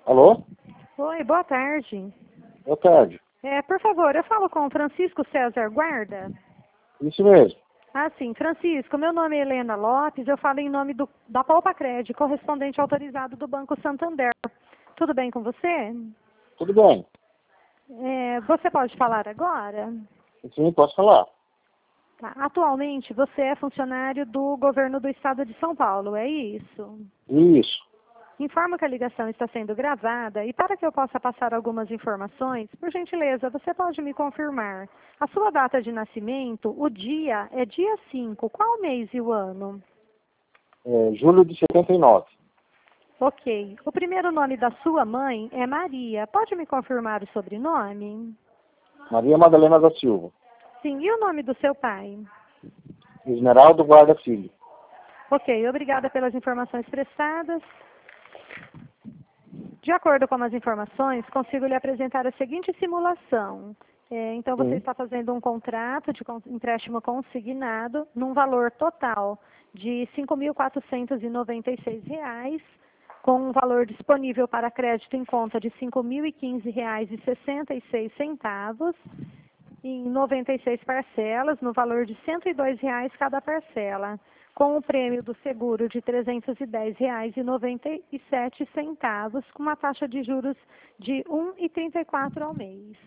Alô? Oi, boa tarde. Boa tarde. Por favor, eu falo com o Francisco César Guarda? Isso mesmo. Ah, sim. Francisco, meu nome é Helena Lopes, eu falo em nome da Palpacred, correspondente autorizado do Banco Santander. Tudo bem com você? Tudo bem. Você pode falar agora? Sim, posso falar. Tá. Atualmente, você é funcionário do governo do estado de São Paulo, é isso? Isso. Informo que a ligação está sendo gravada e para que eu possa passar algumas informações, por gentileza, você pode me confirmar a sua data de nascimento, o dia é dia 5, qual mês e o ano? Julho de 79. Ok. O primeiro nome da sua mãe é Maria. Pode me confirmar o sobrenome? Maria Madalena da Silva. Sim. E o nome do seu pai? Esmeraldo Guarda Filho. Ok. Obrigada pelas informações prestadas. De acordo com as informações, consigo lhe apresentar a seguinte simulação. Então, você Sim. está fazendo um contrato de empréstimo consignado num valor total de R$ 5.496, com um valor disponível para crédito em conta de R$ 5.015,66, em 96 parcelas, no valor de R$ 102 cada parcela, com o prêmio do seguro de R$ 310,97, com uma taxa de juros de 1,34 ao mês.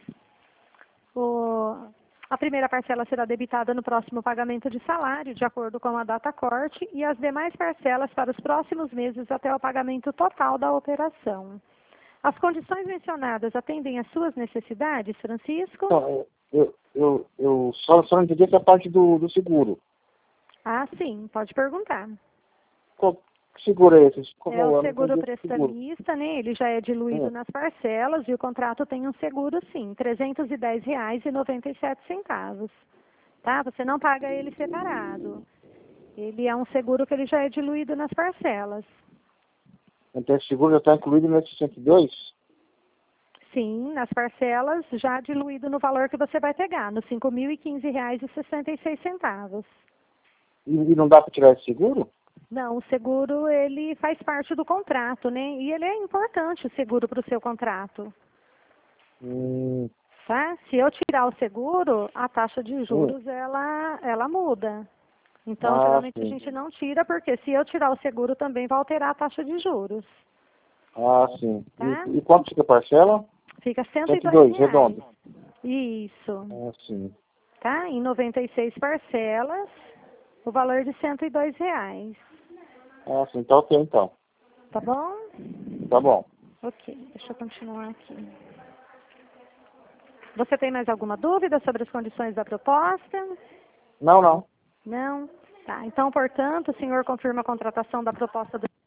A primeira parcela será debitada no próximo pagamento de salário, de acordo com a data corte, e as demais parcelas para os próximos meses até o pagamento total da operação. As condições mencionadas atendem às suas necessidades, Francisco? Então, eu só não entendi essa parte do seguro. Ah, sim, pode perguntar. Qual que seguro é esse? É o Eu não seguro entendi esse seguro. prestamista, né? Ele já é diluído nas parcelas e o contrato tem um seguro, sim, R$ 310,97. Tá? Você não paga ele separado. Ele é um seguro que ele já é diluído nas parcelas. Então esse seguro já está incluído nesse 102? Sim, nas parcelas já diluído no valor que você vai pegar, nos R$ 5.015,66. E não dá para tirar esse seguro? Não, o seguro ele faz parte do contrato, né? E ele é importante, o seguro, para o seu contrato. Tá? Se eu tirar o seguro, a taxa de juros ela muda. Então, geralmente a Sim. gente não tira, porque se eu tirar o seguro também vai alterar a taxa de juros. Sim. Tá? E quanto fica a parcela? Fica R$ 102, 102. redondo. Isso. Sim. Tá? Em 96 parcelas, o valor de R$ 102. Sim, tá ok então. Tá bom? Tá bom. Ok, deixa eu continuar aqui. Você tem mais alguma dúvida sobre as condições da proposta? Não. Não? Tá. Então, portanto, o senhor confirma a contratação da proposta do